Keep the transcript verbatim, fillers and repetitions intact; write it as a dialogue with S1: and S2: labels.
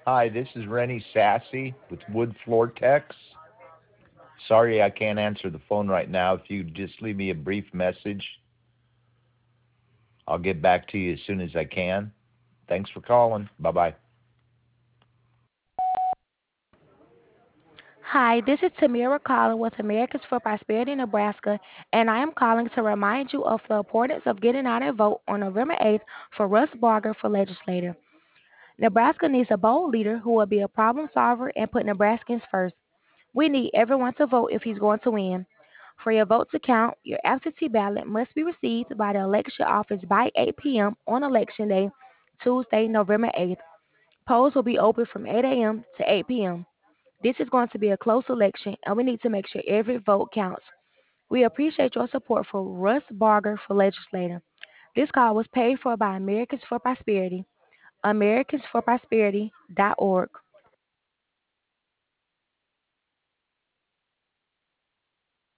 S1: Hi, this is Rennie Sassy with Wood Floor Techs. Sorry I can't answer the phone right now. If you just leave me a brief message, I'll get back to you as soon as I can. Thanks for calling. Bye bye.
S2: Hi, this is Tamira calling with Americans for Prosperity Nebraska, and I am calling to remind you of the importance of getting out and vote on November eighth for Russ Barger for legislator. Nebraska needs a bold leader who will be a problem solver and put Nebraskans first. We need everyone to vote if he's going to win. For your vote to count, your absentee ballot must be received by the election office by eight p m on election day, Tuesday, November eighth. Polls will be open from eight a m to eight p m This is going to be a close election, and we need to make sure every vote counts. We appreciate your support for Russ Barger for legislator. This call was paid for by Americans for Prosperity, americans for prosperity dot org.